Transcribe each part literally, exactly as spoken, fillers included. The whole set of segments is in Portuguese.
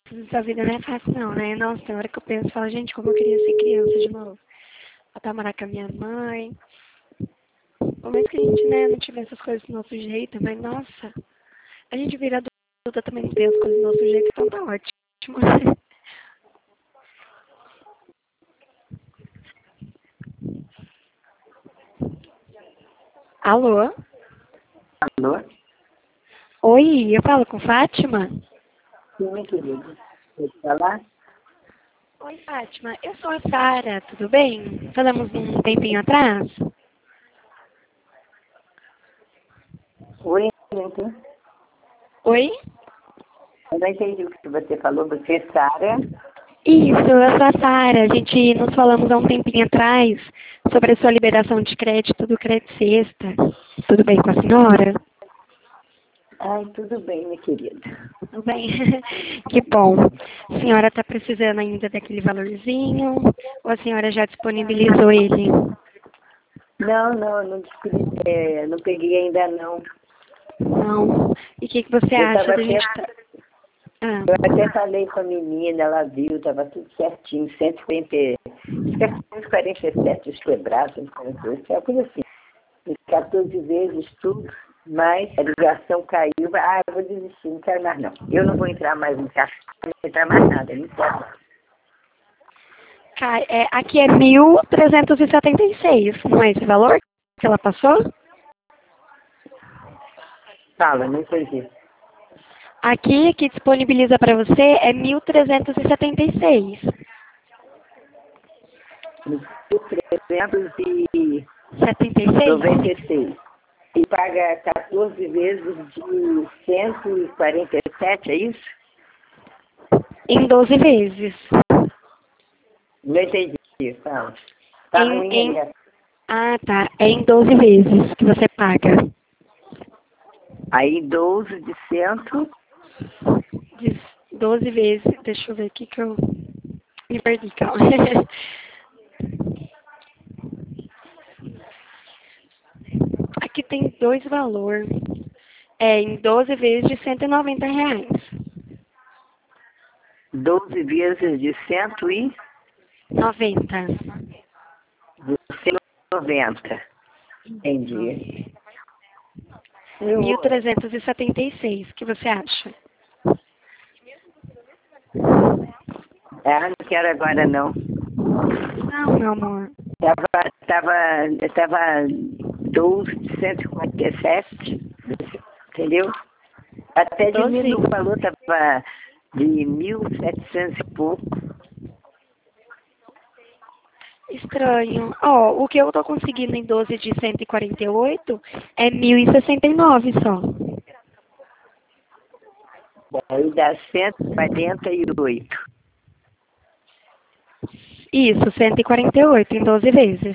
Essa vida não é fácil não, né? Nossa, tem hora que eu penso e falo, gente, como eu queria ser criança de novo. Voltar a morar com a minha mãe. Por mais que a gente, né, não tivesse as coisas do nosso jeito, mas nossa, a gente vira adulta também não tem as coisas do nosso jeito, então tá ótimo. Alô? Alô? Oi, eu falo com Fátima? Sim, minha querida. Pode falar? Oi, Fátima. Eu sou a Sara, tudo bem? Falamos um tempinho atrás? Oi, gente. Oi? Eu não entendi o que você falou. Você é Sara? Isso, eu sou a Sara. A gente nos falamos há um tempinho atrás sobre a sua liberação de crédito do Crédito Sexta. Tudo bem com a senhora? Ai, tudo bem, minha querida. Tudo bem. Que bom. A senhora está precisando ainda daquele valorzinho ou a senhora já disponibilizou ele? Não, não, não, descobri, é, não peguei ainda não. Não. E o que, que você Eu acha estava da até, gente... tá- Ah, eu até falei com a menina, ela viu, estava tudo certinho, cento e quarenta, acho que é cento e quarenta e sete os quebrados, cento e quarenta e oito, é uma coisa assim. quatorze vezes tudo, mas a ligação caiu. Ah, eu vou desistir, não quero mais não. Eu não vou entrar mais no carro, não vou entrar mais nada, não quero mais. cai- é, aqui é mil trezentos e setenta e seis, não é esse valor que ela passou? Fala, não entendi. Aqui, que disponibiliza para você, é mil trezentos e setenta e seis. trezentos e setenta e noventa seis? e seis. E paga quatorze vezes de cento e quarenta e sete, é isso? Em doze vezes. Não entendi, fala. Tá Em, ruim em, aí. ah, tá. É em doze vezes que você paga. Aí doze de cento. De doze vezes. Deixa eu ver aqui que eu me perdi, calma. Aqui tem dois valores. É em doze vezes de cento e noventa reais. doze vezes de cento e noventa. noventa. Entendi. E o mil trezentos e setenta e seis. O que você acha? Ah, não quero agora não. Não, meu amor. Tava, tava, tava doze de cento e quarenta e sete, entendeu? Até doze. diminuiu o valor, tava de mil e setecentos e pouco. Estranho. Ó, o que eu tô conseguindo em doze de cento e quarenta e oito é mil e sessenta e nove só. Aí dá cento e quarenta e oito. Isso, cento e quarenta e oito em doze vezes.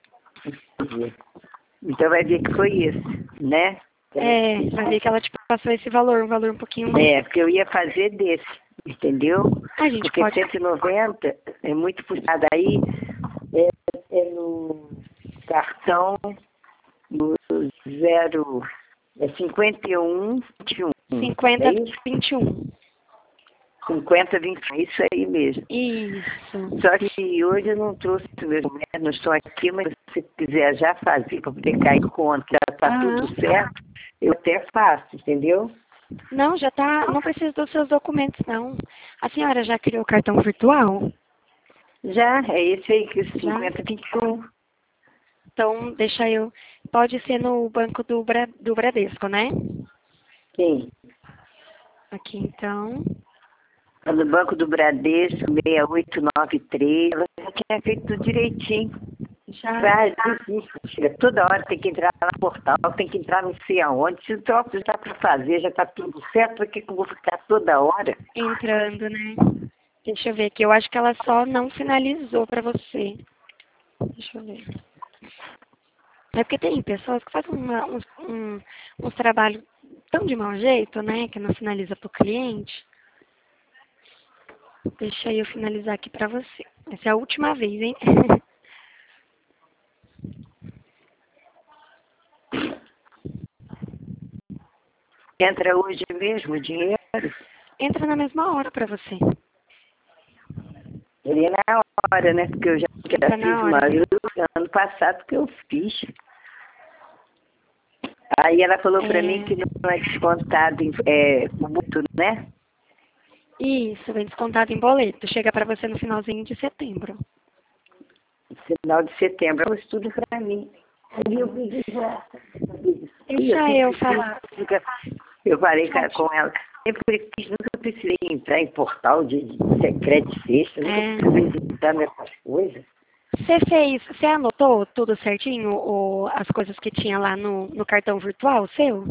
Então vai ver que foi isso, né? É, vai ver que ela te passou esse valor, um valor um pouquinho... É, porque eu ia fazer desse, entendeu? A gente Porque pode... cento e noventa é muito puxado. Aí é, é no cartão do zero, é cinquenta e um, vinte e um. É cinquenta, isso? vinte e um. cinquenta, vinte e um, isso aí mesmo. Isso. Só que hoje eu não trouxe meus médicos, não estou aqui, mas se você quiser já fazer para poder cair conta, que já está Aham. tudo certo, eu até faço, entendeu? Não, já tá... Não precisa dos seus documentos, não. A senhora já criou o cartão virtual? Já, é esse aí, que é Já? cinquenta, vinte e um. Então, deixa eu... Pode ser no banco do, Bra... do Bradesco, né? Sim. Aqui, então... É no Banco do Bradesco, seis oito nove três. Ela já tinha feito tudo direitinho. Já... Vai, desiste, filha. Toda hora tem que entrar lá no portal, tem que entrar não sei aonde. Se o troço já está para fazer, já está tudo certo, por que que eu vou ficar toda hora? Entrando, né? Deixa eu ver aqui. Eu acho que ela só não finalizou pra você. Deixa eu ver. É porque tem pessoas que fazem uma, uns, um, uns trabalhos tão de mau jeito, né? Que não finaliza pro cliente. Deixa eu finalizar aqui pra você. Essa é a última vez, hein? Entra hoje mesmo o dinheiro? entra na mesma hora pra você. Ele é na hora, né? Porque eu já, já Entra fiz na uma hora. vez ano passado que eu fiz. Aí ela falou pra É... mim que não é descontado em é, muito, né? Isso, vem descontado em boleto. Chega pra você no finalzinho de setembro. Final de setembro. Isso tudo pra mim. Aí eu pedi pra... Deixa eu falar. Eu falei com ela. Sempre quis, nunca precisei entrar em portal de, de secreto de sexta, nunca É. precisei entrar nessas coisas. Você fez, você anotou tudo certinho, ou as coisas que tinha lá no, no cartão virtual seu?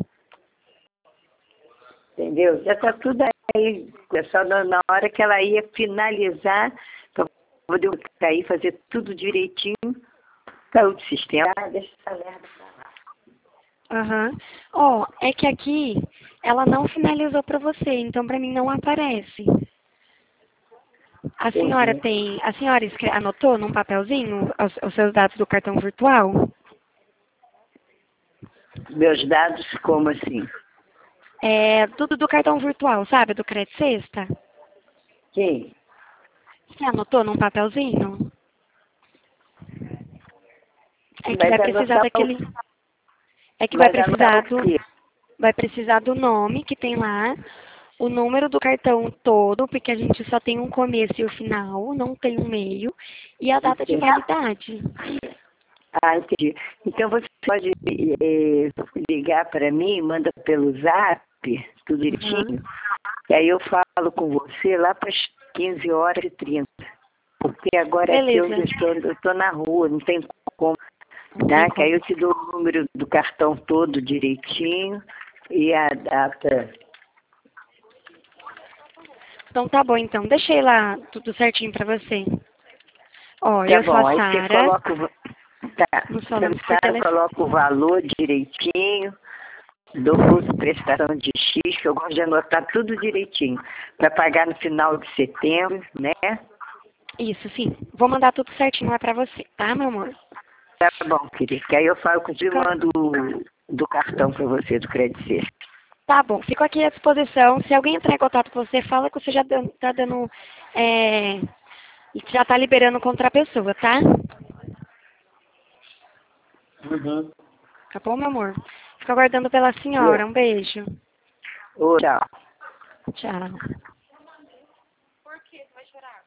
Entendeu? Já está tudo aí. É só na, na hora que ela ia finalizar, para poder cair, fazer tudo direitinho, caiu do sistema. Ah, deixa essa merda pra lá. Aham. Ó, é que aqui ela não finalizou pra você, então pra mim não aparece. A senhora Entendi. tem, a senhora escre- anotou num papelzinho os, os seus dados do cartão virtual? Meus dados, como assim? É, tudo do cartão virtual, sabe? Do Crédito Sexta. Quem? Você anotou num papelzinho? É que Mas vai precisar anotar o, daquele. É que vai mas anotar precisar o do. quê? Vai precisar do nome que tem lá, o número do cartão todo, porque a gente só tem um começo e o final, não tem um meio, e a data de Entendi. validade. Ah, entendi. Então você pode eh, ligar para mim, manda pelo zap, tudo Uhum. direitinho, e aí eu falo com você lá para as quinze horas e trinta. Porque agora aqui onde Beleza. eu estou, eu estou na rua, não tem como, Não tem né? Que aí como. eu te dou o número do cartão todo direitinho e a data. Então tá bom, então. Deixei lá tudo certinho pra você. Ó, Tá eu sou bom, a aí você Sara, coloca o, va- tá, nos você falamos por sabe, telefone. coloca o valor direitinho, doze, prestação de X, que eu gosto de anotar tudo direitinho, para pagar no final de setembro, né? Isso, sim. Vou mandar tudo certinho lá pra você, tá, meu amor? Tá bom, querido, que aí eu falo contigo e Fica- mando o- do cartão para você, do Crédito Sexta. Tá bom, fico aqui à disposição. Se alguém entrar em contato com você, fala que você já dan- tá dando. É, já tá liberando contra a pessoa, tá? Uhum. Tá bom, meu amor? Fico aguardando pela senhora. Um beijo. Ô, tchau. Tchau.